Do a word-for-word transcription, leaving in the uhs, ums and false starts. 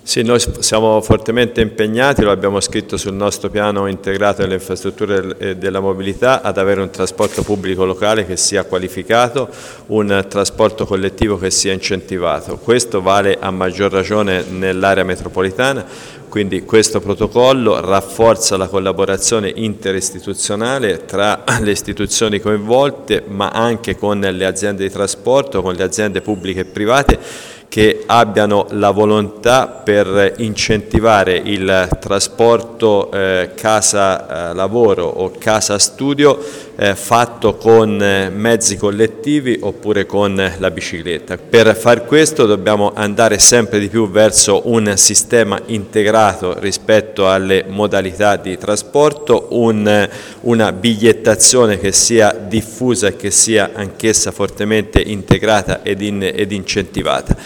Sì, noi siamo fortemente impegnati, lo abbiamo scritto sul nostro piano integrato delle infrastrutture e della mobilità, ad avere un trasporto pubblico locale che sia qualificato, un trasporto collettivo che sia incentivato. Questo vale a maggior ragione nell'area metropolitana, quindi questo protocollo rafforza la collaborazione interistituzionale tra le istituzioni coinvolte, ma anche con le aziende di trasporto, con le aziende pubbliche e private, che abbiano la volontà per incentivare il trasporto eh, casa-lavoro o casa-studio eh, fatto con eh, mezzi collettivi oppure con la bicicletta. Per far questo dobbiamo andare sempre di più verso un sistema integrato rispetto alle modalità di trasporto, un, una bigliettazione che sia diffusa e che sia anch'essa fortemente integrata ed, in, ed incentivata.